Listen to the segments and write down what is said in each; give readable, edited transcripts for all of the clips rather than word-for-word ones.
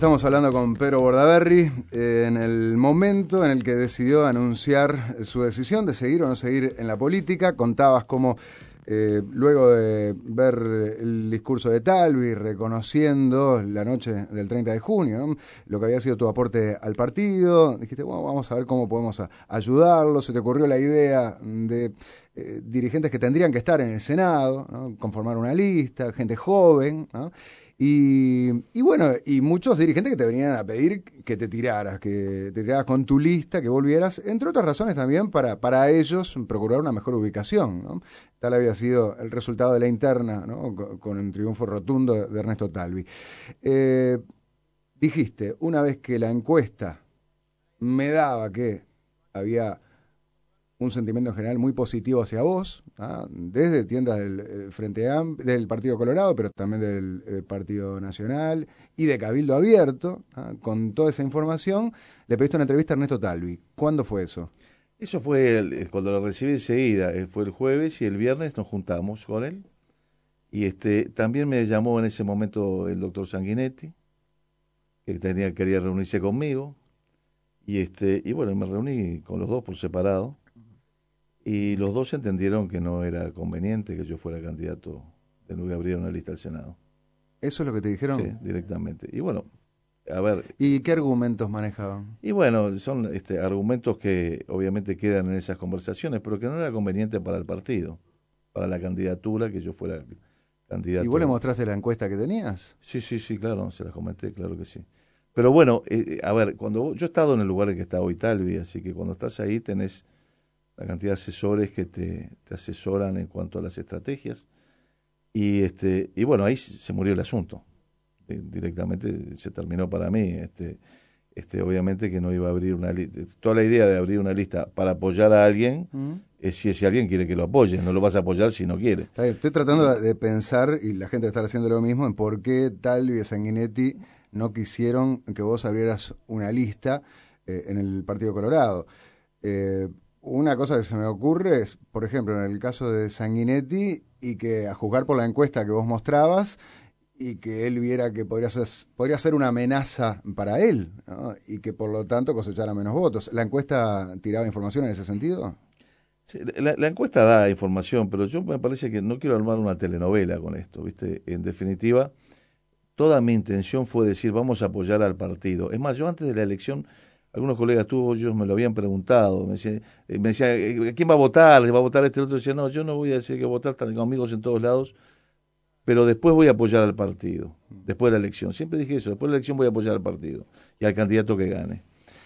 Estamos hablando con Pedro Bordaberry en el momento en el que decidió anunciar su decisión de seguir o no seguir en la política. Contabas cómo luego de ver el discurso de Talvi, reconociendo la noche del 30 de junio, ¿no?, lo que había sido tu aporte al partido, dijiste, bueno, vamos a ver cómo podemos ayudarlo. Se te ocurrió la idea de dirigentes que tendrían que estar en el Senado, ¿no?, conformar una lista, gente joven, ¿no? Y bueno, y muchos dirigentes que te venían a pedir que te tiraras con tu lista, que volvieras, entre otras razones también para ellos procurar una mejor ubicación, ¿no? Tal había sido el resultado de la interna, ¿no?, con un triunfo rotundo de Ernesto Talvi. Dijiste, una vez que la encuesta me daba que había un sentimiento en general muy positivo hacia vos, ¿ah?, desde tiendas del del Partido Colorado, pero también del Partido Nacional y de Cabildo Abierto, ¿ah?, con toda esa información, le pediste una entrevista a Ernesto Talvi. ¿Cuándo fue eso? Eso fue cuando lo recibí enseguida, fue el jueves y el viernes nos juntamos con él. Y también me llamó en ese momento el doctor Sanguinetti, que quería reunirse conmigo. Y bueno, me reuní con los dos por separado. Y los dos entendieron que no era conveniente que yo fuera candidato de nuevo a abrir una lista al Senado. ¿Eso es lo que te Sí, dijeron? directamente. Y bueno, a ver. ¿Y qué argumentos manejaban? Y bueno, son argumentos que obviamente quedan en esas conversaciones, pero que no era conveniente para el partido, para la candidatura, que yo fuera ¿Y vos le candidato. mostraste la encuesta que tenías? Sí, sí, sí, claro, se las comenté, claro que sí. Pero bueno, a ver, yo he estado en el lugar en que está hoy Talvi, así que cuando estás ahí tenés la cantidad de asesores que te asesoran en cuanto a las estrategias. Y bueno, ahí se murió el asunto. Directamente se terminó para mí. Obviamente que no iba a abrir una lista. Toda la idea de abrir una lista para apoyar a alguien es si ese alguien quiere que lo apoye. No lo vas a apoyar si no quiere. Está bien, estoy tratando de pensar, y la gente está haciendo lo mismo, en por qué Talvi y Sanguinetti no quisieron que vos abrieras una lista en el Partido Colorado. Una cosa que se me ocurre es, por ejemplo, en el caso de Sanguinetti, y que a juzgar por la encuesta que vos mostrabas, y que él viera que podría ser una amenaza para él, ¿no?, y que por lo tanto cosechara menos votos. ¿La encuesta tiraba información en ese sentido? Sí, la encuesta da información, pero yo me parece que no quiero armar una telenovela con esto, ¿viste? En definitiva, toda mi intención fue decir, vamos a apoyar al partido. Es más, yo antes de la elección, algunos colegas tuyos me lo habían preguntado, me decía, ¿quién va a votar? ¿Va a votar este otro? Decía, no, yo no voy a decir que votar, tengo amigos en todos lados, pero después voy a apoyar al partido, después de la elección. Siempre dije eso, después de la elección voy a apoyar al partido y al candidato que gane.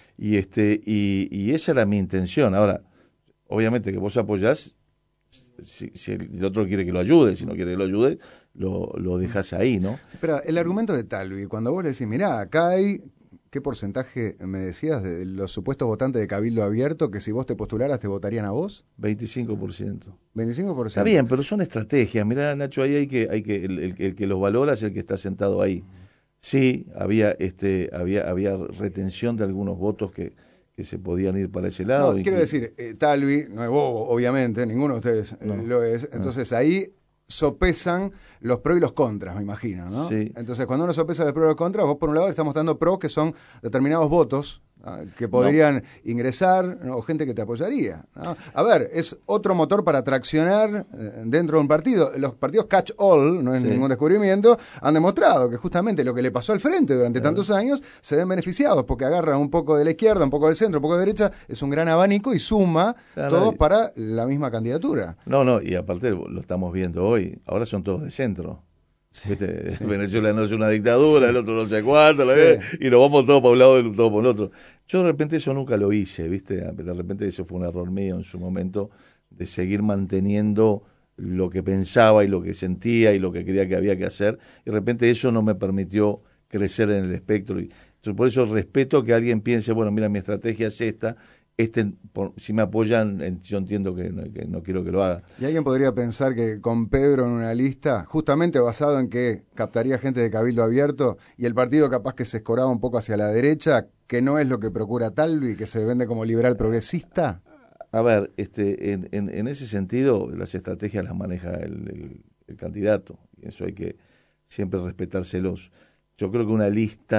Y esa era mi intención. Ahora, obviamente que vos apoyás, si el otro quiere que lo ayude, si no quiere que lo ayude, lo dejás ahí, ¿no? Pero el argumento de Talvi, cuando vos le decís, mirá, acá hay, ¿qué porcentaje me decías de los supuestos votantes de Cabildo Abierto que si vos te postularas te votarían a vos? 25%. 25%. Está bien, pero son estrategias. Mirá, Nacho, ahí el que los valora es el que está sentado ahí. Sí, había retención de algunos votos que se podían ir para ese lado. No, quiero decir, Talvi no es bobo, obviamente, ninguno de ustedes No, lo es. Entonces ahí sopesan los pros y los contras, me imagino, ¿no? sí. Entonces cuando uno sopesa los pros y los contras, vos por un lado le estás mostrando pros, que son determinados votos, que No, podrían ingresar, ¿no?, o gente que te apoyaría, ¿no? A ver, es otro motor para traccionar dentro de un partido. Los partidos catch all, no es sí, ningún descubrimiento, han demostrado que justamente lo que le pasó al frente durante claro. tantos años se ven beneficiados porque agarran un poco de la izquierda, un poco del centro, un poco de derecha, es un gran abanico y suma Claro, todos para la misma candidatura. no, y aparte lo estamos viendo hoy. Ahora son todos de centro. ¿Viste? Sí, Venezuela no es una dictadura, sí, el otro no sé cuánto, sí. y nos vamos todos para un lado y todos para el otro. Yo de repente eso nunca lo hice, ¿viste? De repente eso fue un error mío en su momento, de seguir manteniendo lo que pensaba y lo que sentía y lo que creía que había que hacer, y de repente eso no me permitió crecer en el espectro. Y por eso respeto que alguien piense, bueno, mira, mi estrategia es esta, si me apoyan, yo entiendo que no quiero que lo haga. Y alguien podría pensar que con Pedro en una lista, justamente basado en que captaría gente de Cabildo Abierto y el partido capaz que se escoraba un poco hacia la derecha, que no es lo que procura Talvi, que se vende como liberal progresista. A ver, en ese sentido, las estrategias las maneja el candidato, y eso hay que siempre respetárselos. Yo creo que una lista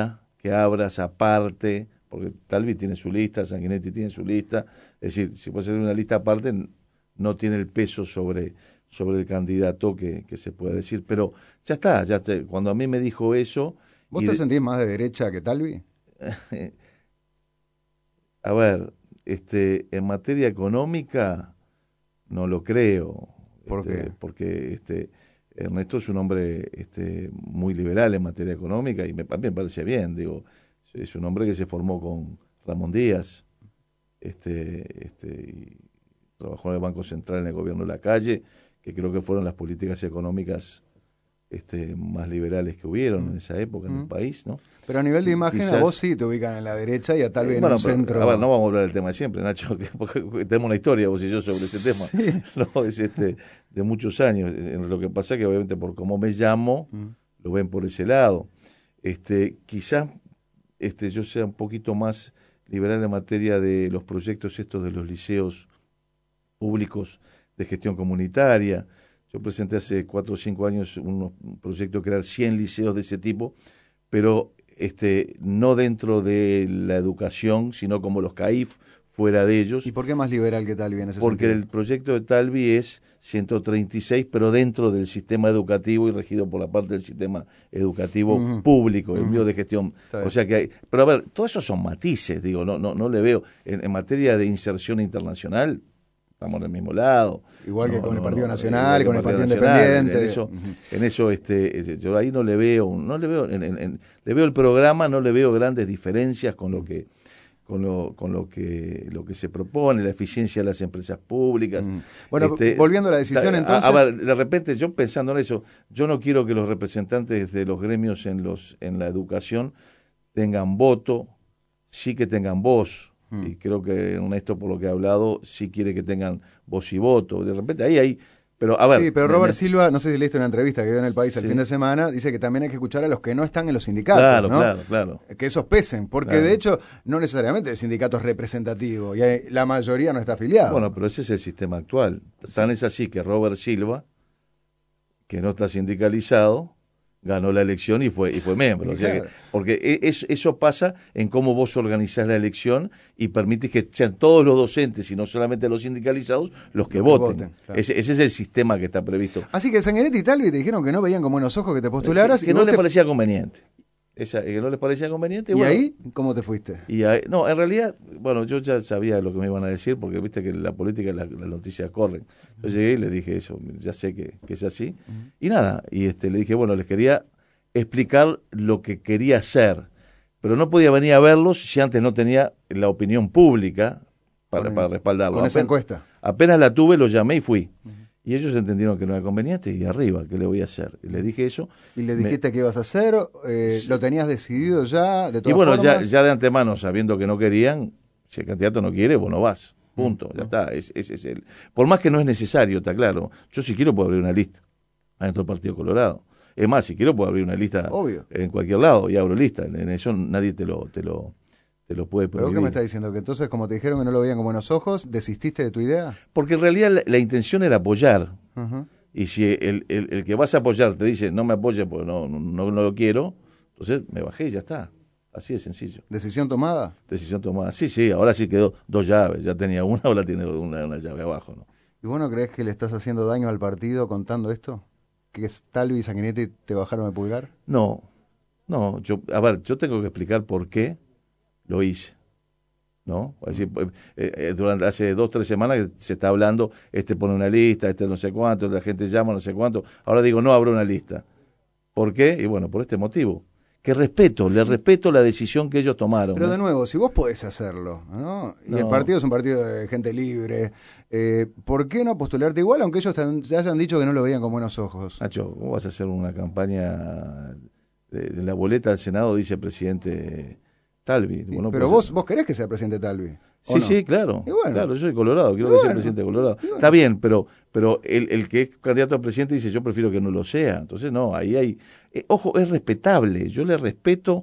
que abras aparte, porque Talvi tiene su lista, Sanguinetti tiene su lista, es decir, si puede ser una lista aparte, no tiene el peso sobre el candidato que se puede decir, pero ya está, cuando a mí me dijo eso... ¿Vos te sentís más de derecha que Talvi? A ver, en materia económica no lo creo. ¿Por qué? Porque Ernesto es un hombre muy liberal en materia económica y a mí me parece bien, digo, es un hombre que se formó con Ramón Díaz, y trabajó en el Banco Central en el gobierno de Lacalle, que creo que fueron las políticas económicas más liberales que hubieron en esa época en el país, ¿no? Pero a nivel de imagen, Quizás, a vos sí te ubican en la derecha y a Talvi en bueno, un centro. A ver, no vamos a hablar del tema de siempre, Nacho, porque tenemos una historia vos y yo sobre ese tema. Sí. No, es de muchos años. Lo que pasa es que obviamente por cómo me llamo, lo ven por ese lado. Quizás yo sea un poquito más liberal en materia de los proyectos estos de los liceos públicos de gestión comunitaria. Yo presenté hace 4 o 5 años un proyecto de crear 100 liceos de ese tipo, pero no dentro de la educación, sino como los CAIF, fuera de ellos. ¿Y por qué más liberal que Talvi en ese Porque sentido? el proyecto de Talvi es 136, pero dentro del sistema educativo y regido por la parte del sistema educativo público, el mío de gestión. O sea que hay, pero a ver, todo eso son matices, digo, no le veo. En materia de inserción internacional, estamos en el mismo lado. Igual que con el Partido Nacional, con el Partido Independiente. En eso, yo ahí no le veo, le veo el programa, no le veo grandes diferencias con lo que se propone, la eficiencia de las empresas públicas. Bueno, volviendo a la decisión entonces... A ver, de repente yo pensando en eso, yo no quiero que los representantes de los gremios en la educación tengan voto, sí que tengan voz. Y creo que Ernesto, por lo que ha hablado, sí quiere que tengan voz y voto. De repente ahí hay... Pero, a ver, sí, pero Robert Silva, no sé si leíste una entrevista que dio en El País el fin de semana, dice que también hay que escuchar a los que no están en los sindicatos, claro, ¿no? Claro. Que esos pesen, porque de hecho no necesariamente el sindicato es representativo y la mayoría no está afiliado. Bueno, pero ese es el sistema actual. Tan es así que Robert Silva, que no está sindicalizado, ganó la elección y fue miembro. O sea que, porque eso pasa en cómo vos organizás la elección y permitís que sean todos los docentes y no solamente los sindicalizados los que voten. Claro. Ese es el sistema que está previsto. Así que Sanguinetti y Talvi te dijeron que no veían con buenos ojos que te postularas. Que no les parecía conveniente. Que no les parecía conveniente. ¿Y bueno, ahí cómo te fuiste? No, en realidad, bueno, yo ya sabía lo que me iban a decir porque viste que la política y las noticias corren. Yo llegué y les dije eso, ya sé que es así. Y nada, y le dije, bueno, les quería explicar lo que quería hacer, pero no podía venir a verlos si antes no tenía la opinión pública para respaldarlo. Con esa encuesta. Apenas la tuve, lo llamé y fui. Y ellos entendieron que no era conveniente y arriba, ¿qué le voy a hacer? Y les dije eso. ¿Y le dijiste qué ibas a hacer? ¿Lo tenías decidido ya? De todas y bueno, formas? ya de antemano, sabiendo que no querían, si el candidato no quiere, vos no vas. Punto, ya está. Ese es el. Por más que no es necesario, está claro. Yo si quiero puedo abrir una lista adentro del Partido Colorado. Es más, si quiero puedo abrir una lista en cualquier lado y abro lista. En eso nadie te lo puede prohibir. ¿Pero qué me estás diciendo? ¿Que entonces, como te dijeron que no lo veían con buenos ojos, desististe de tu idea? Porque en realidad la intención era apoyar. Y si el que vas a apoyar te dice, no me apoyes porque no lo quiero, entonces me bajé y ya está. Así de sencillo. ¿Decisión tomada? Decisión tomada. Sí, ahora sí quedó 2 llaves. Ya tenía una, ahora tiene una llave abajo, ¿no? ¿Y vos no crees que le estás haciendo daño al partido contando esto? ¿Que Talvi y Sanguinetti te bajaron el pulgar? No, yo tengo que explicar por qué lo hice, ¿no? Es decir, durante hace 2 o 3 semanas se está hablando, pone una lista, no sé cuánto, la gente llama, no sé cuánto. Ahora digo, no abro una lista. ¿Por qué? Y bueno, por este motivo. Que le respeto la decisión que ellos tomaron. Pero de nuevo, si vos podés hacerlo, ¿no? Y el partido es un partido de gente libre, ¿por qué no postularte igual, aunque ellos te hayan dicho que no lo veían con buenos ojos? Nacho, ¿cómo vas a hacer una campaña de la boleta del Senado, dice el presidente Talvi? Bueno, pero vos querés que sea presidente Talvi. Sí, sí, claro. Bueno, claro, yo soy colorado, quiero que sea presidente de Colorado. Bueno. Está bien, pero el que es candidato a presidente dice, yo prefiero que no lo sea. Entonces, no, ahí hay... ojo, es respetable. Yo le respeto,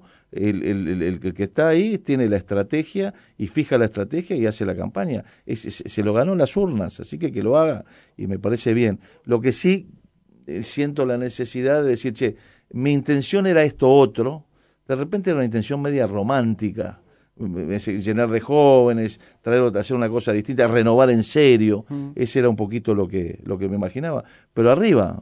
el que está ahí tiene la estrategia y fija la estrategia y hace la campaña. Se lo ganó en las urnas, así que lo haga y me parece bien. Lo que sí siento la necesidad de decir, mi intención era esto otro. de repente era una intención media romántica, llenar de jóvenes, hacer una cosa distinta, renovar en serio. Ese era un poquito lo que me imaginaba. Pero arriba.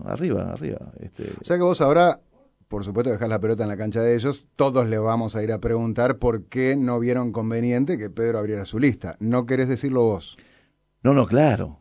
O sea que vos ahora, por supuesto, dejás la pelota en la cancha de ellos, todos le vamos a ir a preguntar por qué no vieron conveniente que Pedro abriera su lista. ¿No querés decirlo vos? No, claro.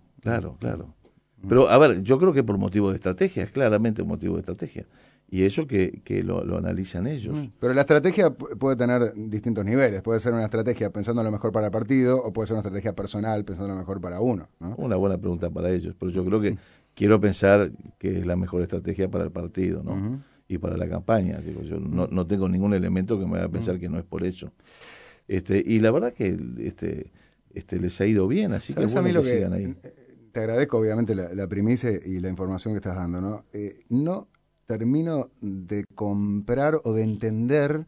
Pero, a ver, yo creo que por motivo de estrategia, es claramente un motivo de estrategia. Y eso que lo analizan ellos. Pero la estrategia puede tener distintos niveles. Puede ser una estrategia pensando en lo mejor para el partido, o puede ser una estrategia personal pensando en lo mejor para uno, ¿no? Una buena pregunta para ellos, pero yo creo que quiero pensar que es la mejor estrategia para el partido, ¿no? Y para la campaña. Digo, yo no tengo ningún elemento que me haga pensar que no es por eso. Y la verdad que les ha ido bien, así que es bueno que sigan ahí. Te agradezco obviamente la primicia y la información que estás dando, ¿no? No termino de comprar o de entender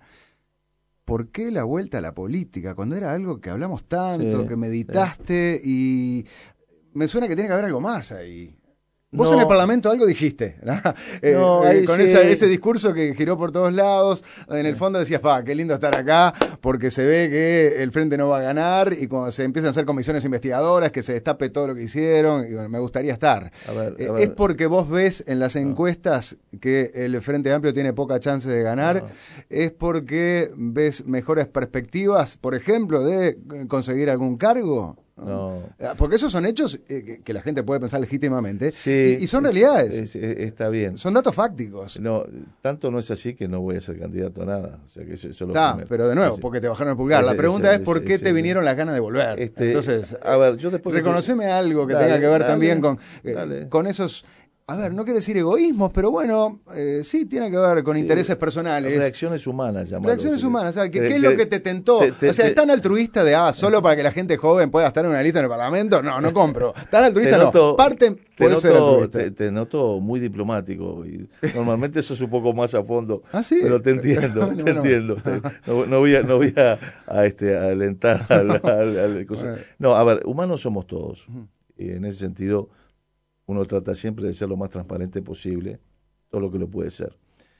por qué la vuelta a la política, cuando era algo que hablamos tanto, que meditaste, y me suena que tiene que haber algo más ahí. Vos en el Parlamento algo dijiste, ¿no? Con ese discurso que giró por todos lados, en el fondo decías, qué lindo estar acá, porque se ve que el Frente no va a ganar, y cuando se empiezan a hacer comisiones investigadoras, que se destape todo lo que hicieron, y bueno, me gustaría estar. A ver. ¿Es porque vos ves en las encuestas que el Frente Amplio tiene poca chance de ganar? ¿Es porque ves mejores perspectivas, por ejemplo, de conseguir algún cargo? No. Porque esos son hechos que la gente puede pensar legítimamente, sí, y son realidades. Está bien. Son datos fácticos. No, tanto no es así que no voy a ser candidato a nada. O sea que eso lo primero. Pero de nuevo, porque te bajaron el pulgar. La pregunta es por qué te vinieron las ganas de volver. Entonces, a ver, yo después reconoceme algo que tenga que ver también con esos... A ver, no quiero decir egoísmos, pero bueno, sí tiene que ver con intereses personales. Reacciones humanas, llamarlo. Reacciones humanas, ¿sabes? ¿Qué es lo que te tentó? O sea, ¿es tan altruista de, solo para que la gente joven pueda estar en una lista en el Parlamento? No compro. Tan altruista no. Parte puede ser altruista. Te noto muy diplomático, y normalmente eso es un poco más a fondo. ¿Ah, sí? Pero te entiendo, entiendo. No voy a alentar al No, a ver, humanos somos todos. Y en ese sentido... Uno trata siempre de ser lo más transparente posible, todo lo que lo puede ser.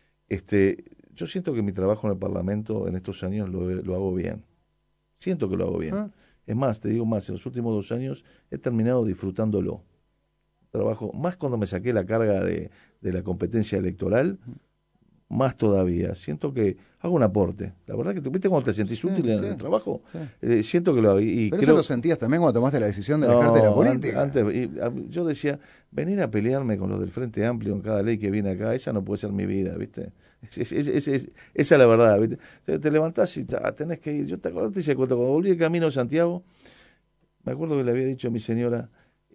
Yo siento que mi trabajo en el Parlamento en estos años lo hago bien. Siento que lo hago bien. Es más, te digo más, en los últimos 2 años he terminado disfrutándolo. Trabajo, más cuando me saqué la carga de la competencia electoral, más todavía. Siento que hago un aporte. La verdad que ¿viste cuando te sentís útil en el trabajo? Sí. Siento que lo hago. Pero eso lo sentías también cuando tomaste la decisión de alejarte de la política. Yo decía, venir a pelearme con los del Frente Amplio en cada ley que viene acá, esa no puede ser mi vida, ¿viste? Esa es la verdad, ¿viste? Te levantás y tenés que ir. Yo te acordás, te cuando volví el camino de Santiago, me acuerdo que le había dicho a mi señora,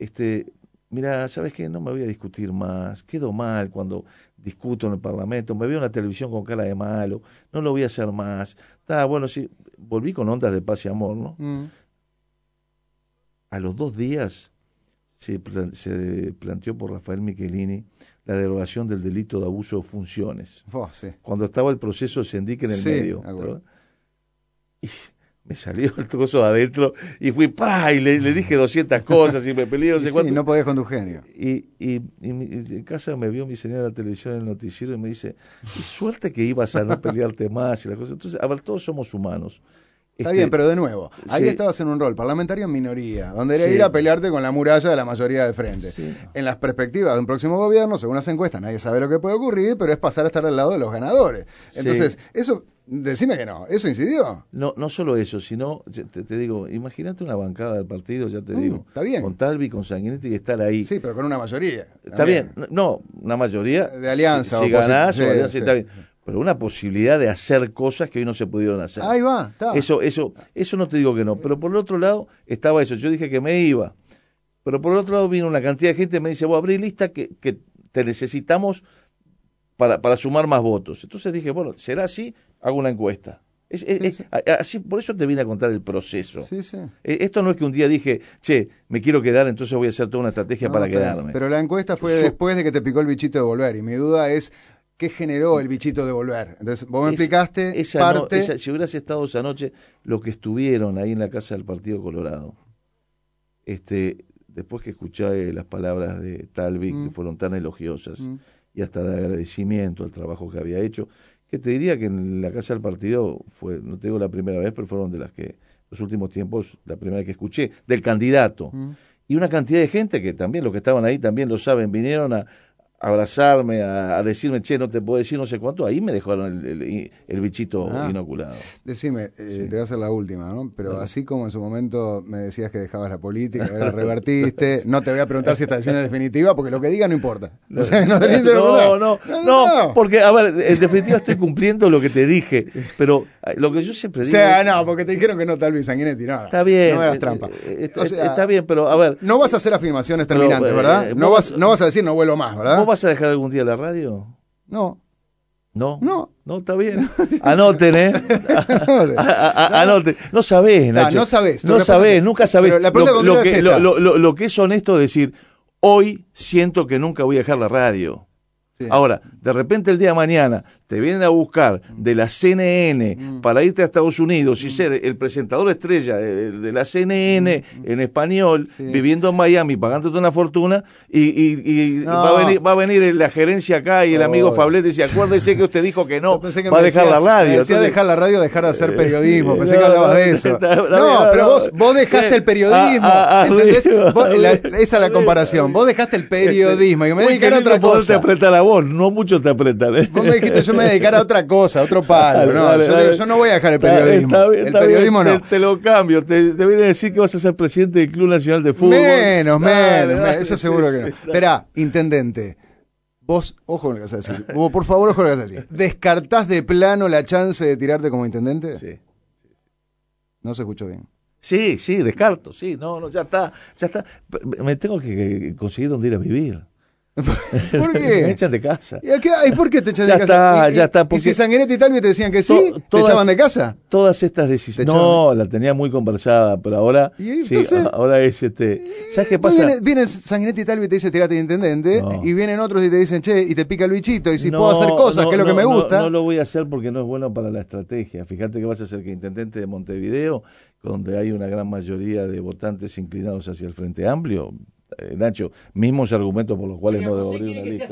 mira, ¿sabes qué? No me voy a discutir más. Quedo mal cuando discuto en el Parlamento. Me veo en la televisión con cara de malo. No lo voy a hacer más. Bueno, sí. Volví con ondas de paz y amor, ¿no? A los 2 días se planteó por Rafael Michelini la derogación del delito de abuso de funciones. Sí. Cuando estaba el proceso Sendic en el medio. Y me salió el trozo de adentro y fui y le dije 200 cosas y me peleé no sé cuánto. Y no podías con tu genio. Y en casa me vio mi señora en la televisión en el noticiero y me dice, y suerte que ibas a no pelearte más y las cosas. Entonces, a ver, todos somos humanos. Está bien, pero de nuevo, ahí estabas en un rol parlamentario en minoría, donde era ir a pelearte con la muralla de la mayoría del frente. Sí. En las perspectivas de un próximo gobierno, según las encuestas, nadie sabe lo que puede ocurrir, pero es pasar a estar al lado de los ganadores. Entonces, eso, decime que no, ¿eso incidió? No solo eso, sino, te digo, imagínate una bancada del partido, ya te digo, está bien. Con Talvi, con Sanguinetti y estar ahí. Sí, pero con una mayoría. Está bien, una mayoría. De alianza. Si ganás, está bien. Pero una posibilidad de hacer cosas que hoy no se pudieron hacer. Ahí va, está. Eso no te digo que no. Pero por el otro lado estaba eso. Yo dije que me iba. Pero por el otro lado vino una cantidad de gente y me dice, vos abrí lista que te necesitamos para sumar más votos. Entonces dije, bueno, será así, hago una encuesta. Así, por eso te vine a contar el proceso. Sí. Esto no es que un día dije, me quiero quedar, entonces voy a hacer toda una estrategia para quedarme. Pero la encuesta fue después de que te picó el bichito de volver. Y mi duda es... ¿Qué generó el bichito de volver? Entonces, vos me explicaste si hubieras estado esa noche, los que estuvieron ahí en la casa del Partido Colorado, después que escuché las palabras de Talvi, que fueron tan elogiosas, y hasta de agradecimiento al trabajo que había hecho, que te diría que en la Casa del Partido fue, no te digo la primera vez, pero fueron de las que los últimos tiempos, la primera vez que escuché, del candidato. Y una cantidad de gente que también, los que estaban ahí también lo saben, vinieron a abrazarme, a decirme, che, no te puedo decir no sé cuánto, ahí me dejaron el bichito inoculado. Decime, Sí. te voy a hacer la última, ¿no? Pero así como en su momento me decías que dejabas la política, ahora revertiste, no te voy a preguntar si esta decisión es definitiva, porque lo que diga no importa. O sea, no, porque, a ver, en definitiva estoy cumpliendo lo que te dije, pero lo que yo siempre digo... O sea, no, porque te dijeron que no, tal vez Sanguinetti, no. Está bien. No me hagas trampa. O sea, está bien, pero a ver... No vas a hacer afirmaciones terminantes, ¿verdad? No vas a decir no vuelvo más, ¿verdad? ¿Vos vas a dejar algún día la radio? No. No. No. No, está bien. Anoten, ¿eh? Anoten. No sabés, Nacho. No sabés. No sabés, nunca sabés. Pero la pregunta lo que es honesto es decir, hoy siento que nunca voy a dejar la radio. Sí. Ahora, de repente el día de mañana te vienen a buscar de la CNN para irte a Estados Unidos y ser el presentador estrella de la CNN en español, viviendo en Miami, pagándote una fortuna, y va a venir la gerencia acá y el amigo Fablet dice, acuérdese que usted dijo que no, va a dejar la radio. Decía dejar la radio, dejar de hacer periodismo, pensé que hablabas de eso. No, pero vos dejaste el periodismo, ¿entendés? Esa es la comparación, vos dejaste el periodismo y me dedicar a otra cosa. No muchos te apretan. Vos me dijiste, yo me dedicar a otra cosa, a otro palo. Yo no voy a dejar el periodismo. El periodismo no. Te lo cambio. Te viene a decir que vas a ser presidente del Club Nacional de Fútbol. Menos. Eso seguro que no. Esperá, intendente. Vos, ojo con lo que vas a decir. Vos, por favor, ojo con lo que vas a decir. ¿Descartás de plano la chance de tirarte como intendente? Sí. No se escuchó bien. Sí, descarto. Sí, no, ya está. Me tengo que conseguir dónde ir a vivir. ¿Por qué? Me echan de casa. ¿Y por qué te echan de casa? Ya está. ¿Y si Sanguinetti y Talvi te decían que sí, te echaban de casa? Todas estas decisiones. No, la tenía muy conversada, pero ahora ahora es ¿sabes qué pasa? Vienen Sanguinetti y Talvi y te dice tirate de intendente, y vienen otros y te dicen, che, y te pica el bichito, y si puedo hacer cosas, que es lo que me gusta. No lo voy a hacer porque no es bueno para la estrategia. Fíjate que vas a ser que intendente de Montevideo, donde hay una gran mayoría de votantes inclinados hacia el Frente Amplio. Nacho, mismos argumentos por los cuales no debo abrir una lista.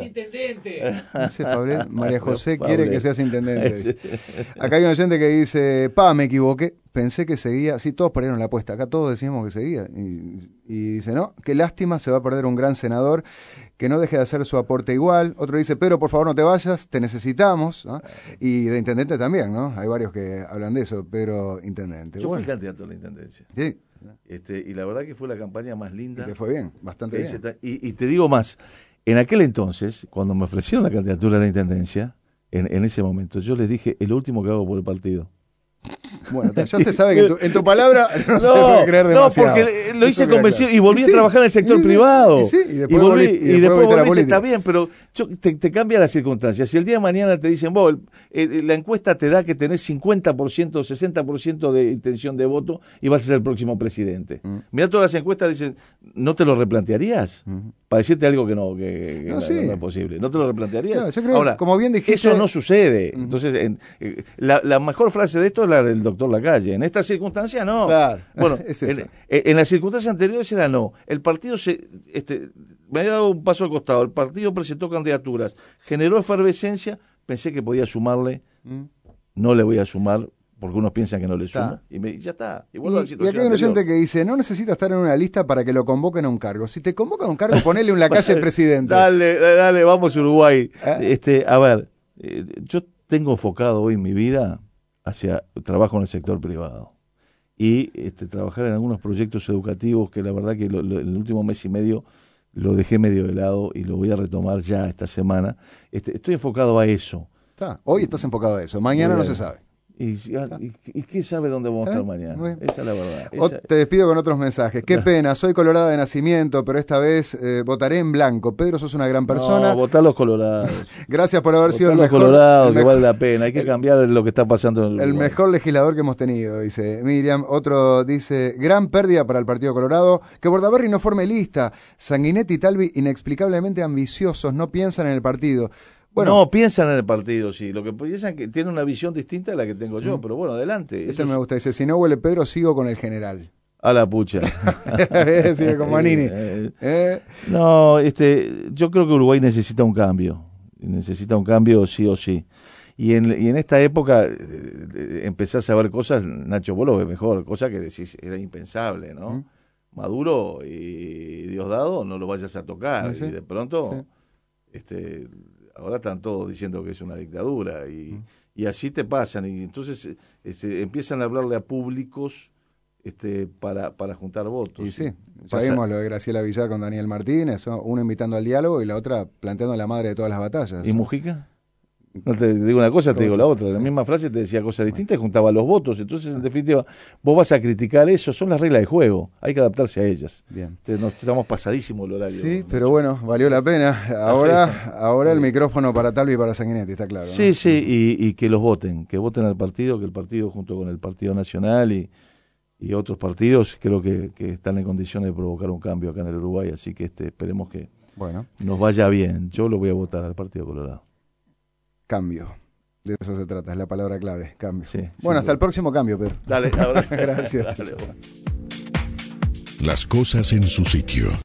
Dice Fablet, María José quiere que seas intendente. Acá hay un oyente que dice, me equivoqué, pensé que seguía, sí, todos perdieron la apuesta, acá todos decíamos que seguía, y dice, no, qué lástima, se va a perder un gran senador, que no deje de hacer su aporte igual. Otro dice, pero por favor no te vayas, te necesitamos, ¿no? Y de intendente también, ¿no? Hay varios que hablan de eso, pero intendente. Yo fui candidato a la intendencia. Sí. Y la verdad que fue la campaña más linda. Y te fue bien, bastante bien. Y te digo más, en aquel entonces, cuando me ofrecieron la candidatura a la intendencia, en ese momento, yo les dije, el último que hago por el partido. Bueno, ya se sabe que en tu palabra no se puede creer demasiado. No, porque lo hice convencido y volví a trabajar en el sector privado. Y después volviste, está bien, pero te cambia las circunstancias. Si el día de mañana te dicen, vos, la encuesta te da que tenés 50%, 60% de intención de voto y vas a ser el próximo presidente. Mirá todas las encuestas, dicen, ¿no te lo replantearías? Para decirte algo que no es posible. ¿No te lo replantearías? No, yo creo, ahora, como bien dijiste, eso no sucede. Entonces, la mejor frase de esto es la del doctor Lacalle. En esta circunstancia no. Claro, bueno, es eso. En las circunstancias anteriores era no. El partido me había dado un paso al costado. El partido presentó candidaturas, generó efervescencia. Pensé que podía sumarle. No le voy a sumar porque unos piensan que no le suma. Y ya está. Y aquí hay un oyente que dice, no necesita estar en una lista para que lo convoquen a un cargo. Si te convocan a un cargo, ponele un Lacalle presidente. Dale, vamos Uruguay. A ver, yo tengo enfocado hoy mi vida hacia trabajo en el sector privado y trabajar en algunos proyectos educativos que la verdad que el último mes y medio lo dejé medio de lado y lo voy a retomar ya esta semana. Estoy enfocado a eso. Hoy estás enfocado a eso, mañana no se sabe. ¿Y quién sabe dónde vamos a estar mañana? Esa es la verdad. Te despido con otros mensajes. Qué pena, soy colorada de nacimiento, pero esta vez votaré en blanco. Pedro, sos una gran persona. No, votá los colorados. Gracias por haber sido el mejor. Colorados, que vale la pena. Hay que cambiar lo que está pasando en el mejor legislador que hemos tenido, dice Miriam. Otro dice, gran pérdida para el Partido Colorado, que Bordaberry no forme lista. Sanguinetti y Talvi inexplicablemente ambiciosos, no piensan en el partido. Bueno, no, piensan en el partido, sí. Lo que piensan es que tiene una visión distinta a la que tengo yo, pero bueno, adelante. Me gusta, dice, si no huele Pedro, sigo con el general. A la pucha. Sigue con Manini. No, yo creo que Uruguay necesita un cambio. Necesita un cambio sí o sí. Y en esta época empezás a ver cosas, Nacho, vos lo ves mejor, cosas que decís, era impensable, ¿no? Maduro y Diosdado, no lo vayas a tocar. Sí. Y de pronto, ahora están todos diciendo que es una dictadura. Y así te pasan. Y entonces empiezan a hablarle a públicos para juntar votos. Y sí, ya vimos lo de Graciela Villar con Daniel Martínez, ¿no? Uno invitando al diálogo y la otra planteando a la madre de todas las batallas. ¿Y Mujica? No te digo una cosa, te digo la otra. En la misma frase te decía cosas distintas y juntaba los votos. Entonces, en definitiva, vos vas a criticar eso. Son las reglas de juego. Hay que adaptarse a ellas. Bien. Nos estamos pasadísimo el horario. Sí, pero bueno, valió la pena. Ahora el micrófono para Talvi y para Sanguinetti, está claro, ¿no? Sí, y que los voten. Que voten al partido, que el partido junto con el Partido Nacional y otros partidos creo que están en condiciones de provocar un cambio acá en el Uruguay. Así que esperemos que nos vaya bien. Yo lo voy a votar al Partido Colorado. Cambio. De eso se trata, es la palabra clave, cambio. Sí, bueno, hasta el próximo cambio, Pedro. Dale, ahora. Gracias. Las cosas en su sitio.